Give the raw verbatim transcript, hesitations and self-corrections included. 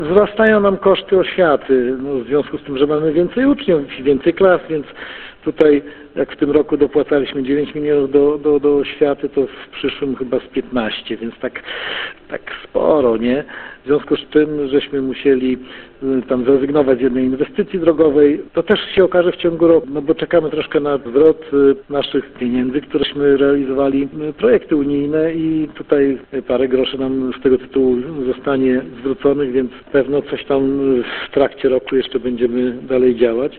Wzrastają nam koszty oświaty, no, w związku z tym, że mamy więcej uczniów i więcej klas, więc tutaj jak w tym roku dopłacaliśmy dziewięć milionów do, do, do oświaty, to w przyszłym chyba z piętnaście, więc tak, tak sporo, nie? W związku z czym, żeśmy musieli y, tam zrezygnować z jednej inwestycji drogowej, to też się okaże w ciągu roku, no bo czekamy troszkę na zwrot y, naszych pieniędzy, któreśmy realizowali y, projekty unijne i tutaj parę groszy nam z tego tytułu zostanie zwróconych, więc pewno coś tam w trakcie roku jeszcze będziemy dalej działać.